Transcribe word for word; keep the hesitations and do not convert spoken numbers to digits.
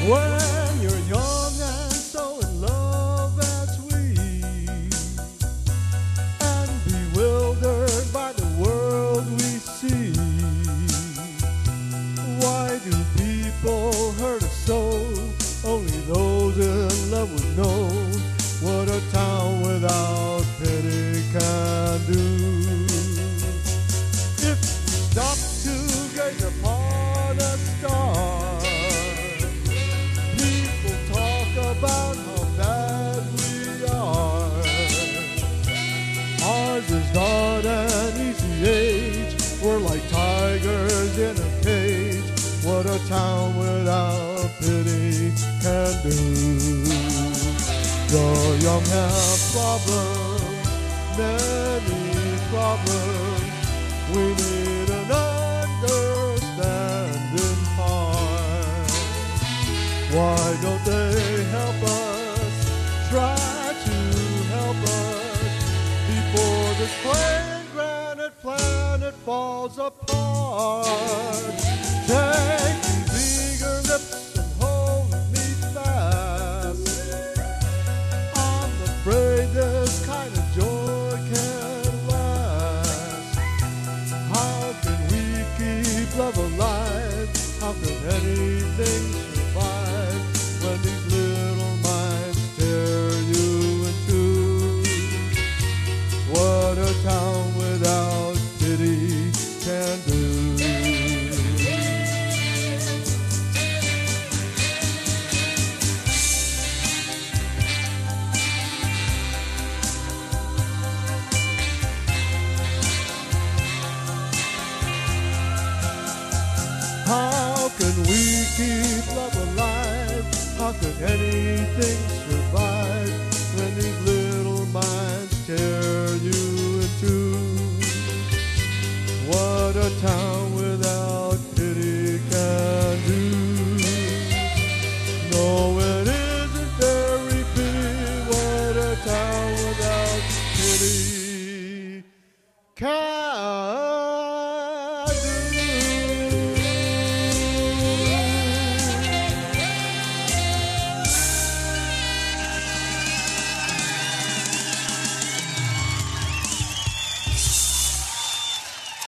When you're young and so in love and sweet, and bewildered by the world we see, why do people hurt us so? Only those in love would know what a town without pity can do. If you stop to gaze upon a star, people talk about how bad we are. Ours is not an easy age, we're like tigers in a cage. What a town without pity can do. The young have problems, many problems. We need an understanding heart. Why don't they help us? Try to help us before this plain granite planet falls apart. Take these eager lips and hold me fast. I'm afraid this kind of joy can't last. How can we keep love alive? How can anything survive when these little minds tear you in two? What a town without pity can do. How can we keep love alive? How can anything survive when these little minds tear you in two? What a town